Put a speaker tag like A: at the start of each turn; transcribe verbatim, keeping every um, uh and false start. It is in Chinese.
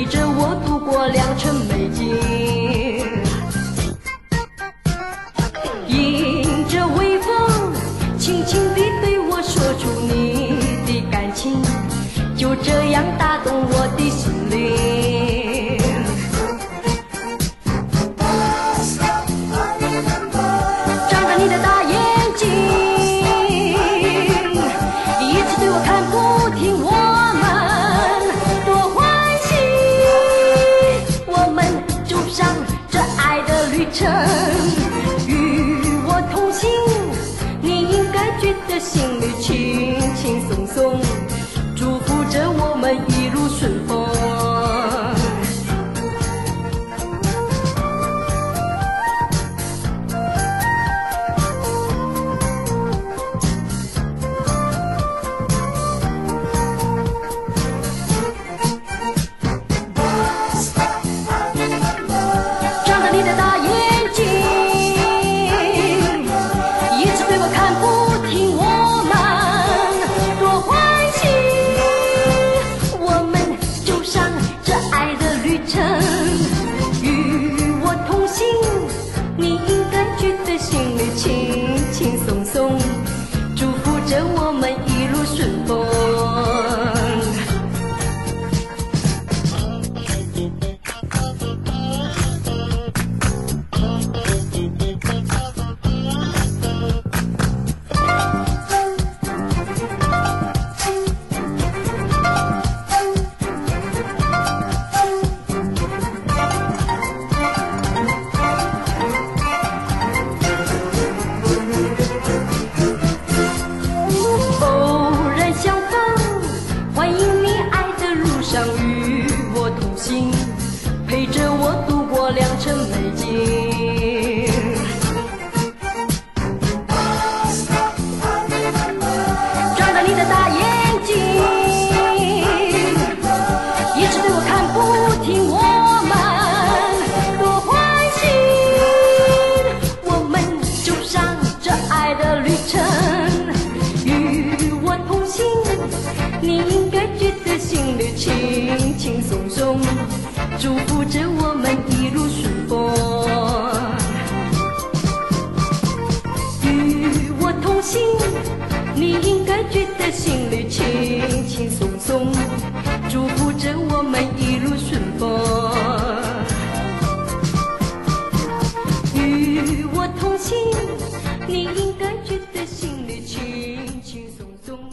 A: 着我度过良辰美景。迎着微风，轻轻地对我说出你的感情，就这样打动我的心灵。张着你的大眼睛，一直对我看不停，我们多欢喜，我们走上这爱的旅程。与我同行，你应该觉得心里轻轻松松，祝福着我们一路顺风。张着你的大眼睛，一直对我看不停，我们多欢喜，我们走上这爱的旅程。与我同行，你应该觉得心里轻轻松松，祝福着我们一路顺风。偶然相逢，欢迎你爱的路上与我同行，陪着我度过良辰美景。张着你的大眼睛，一直对我看不停，我们多欢喜，我们走上这爱的旅程。与我同行，你应该觉得心里轻轻松松，祝福着我们一路顺风。与我同行，你应该觉得心里轻轻松松，祝福着我们一路顺风。与我同行，你应该觉得心里轻轻松松。